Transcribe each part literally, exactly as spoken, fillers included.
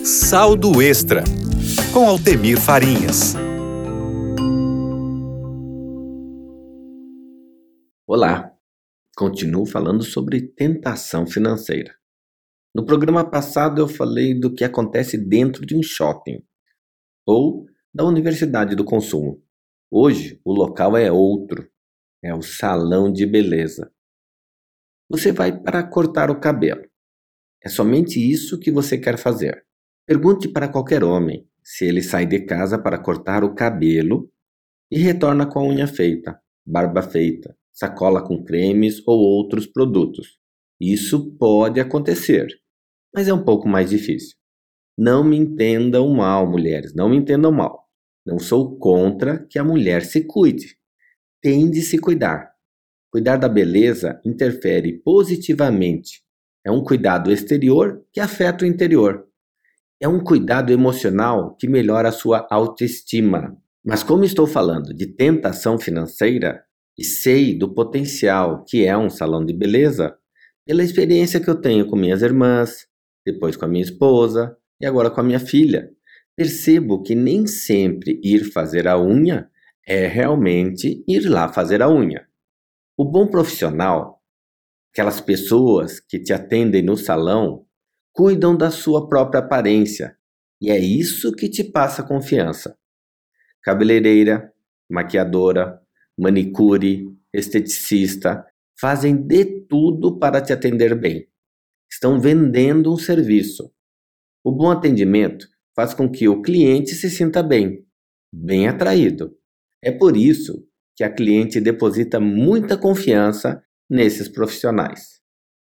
Saldo Extra, com Altemir Farinhas. Olá, continuo falando sobre tentação financeira. No programa passado eu falei do que acontece dentro de um shopping ou da universidade do consumo. Hoje o local é outro, é o salão de beleza. Você vai para cortar o cabelo. É somente isso que você quer fazer. Pergunte para qualquer homem se ele sai de casa para cortar o cabelo e retorna com a unha feita, barba feita, sacola com cremes ou outros produtos. Isso pode acontecer, mas é um pouco mais difícil. Não me entendam mal, mulheres, não me entendam mal. Não sou contra que a mulher se cuide. Tem de se cuidar. Cuidar da beleza interfere positivamente. É um cuidado exterior que afeta o interior. É um cuidado emocional que melhora a sua autoestima. Mas como estou falando de tentação financeira e sei do potencial que é um salão de beleza, pela experiência que eu tenho com minhas irmãs, depois com a minha esposa e agora com a minha filha, percebo que nem sempre ir fazer a unha é realmente ir lá fazer a unha. O bom profissional, aquelas pessoas que te atendem no salão, cuidam da sua própria aparência e é isso que te passa confiança. Cabeleireira, maquiadora, manicure, esteticista, fazem de tudo para te atender bem. Estão vendendo um serviço. O bom atendimento faz com que o cliente se sinta bem, bem atraído. É por isso que a cliente deposita muita confiança nesses profissionais.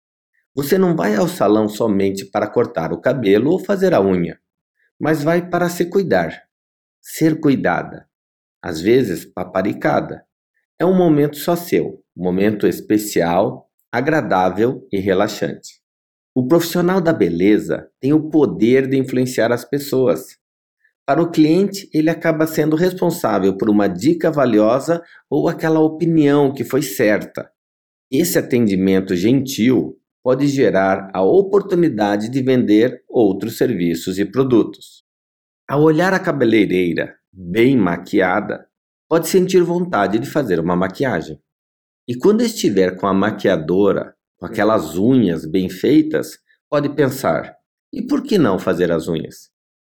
Você não vai ao salão somente para cortar o cabelo ou fazer a unha, mas vai para se cuidar, ser cuidada, às vezes paparicada. É um momento só seu, um momento especial, agradável e relaxante. O profissional da beleza tem o poder de influenciar as pessoas. Para o cliente, ele acaba sendo responsável por uma dica valiosa ou aquela opinião que foi certa. Esse atendimento gentil pode gerar a oportunidade de vender outros serviços e produtos. Ao olhar a cabeleireira bem maquiada, pode sentir vontade de fazer uma maquiagem. E quando estiver com a maquiadora, com aquelas unhas bem feitas, pode pensar, e por que não fazer as unhas?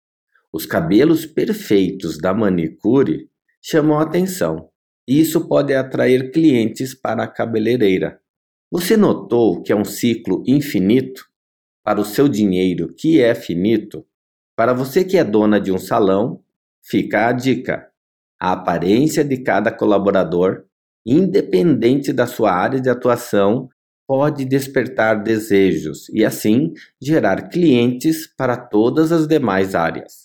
Os cabelos perfeitos da manicure chamam a atenção, e isso pode atrair clientes para a cabeleireira. Você notou que é um ciclo infinito? Para o seu dinheiro, que é finito? Para você que é dona de um salão, fica a dica. A aparência de cada colaborador, independente da sua área de atuação, pode despertar desejos e, assim, gerar clientes para todas as demais áreas.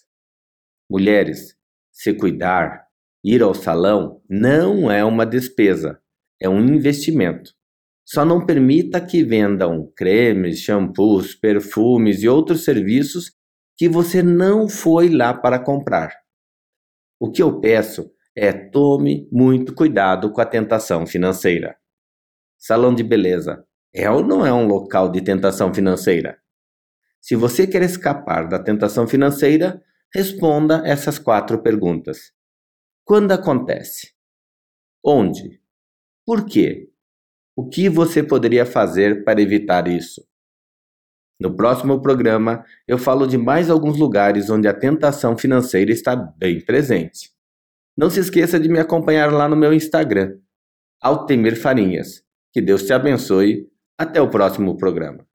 Mulheres, se cuidar, ir ao salão não é uma despesa, é um investimento. Só não permita que vendam cremes, shampoos, perfumes e outros serviços que você não foi lá para comprar. O que eu peço é tome muito cuidado com a tentação financeira. Salão de beleza é ou não é um local de tentação financeira? Se você quer escapar da tentação financeira, responda essas quatro perguntas. Quando acontece? Onde? Por quê? O que você poderia fazer para evitar isso? No próximo programa, eu falo de mais alguns lugares onde a tentação financeira está bem presente. Não se esqueça de me acompanhar lá no meu Instagram, Altemir Farinhas. Que Deus te abençoe. Até o próximo programa.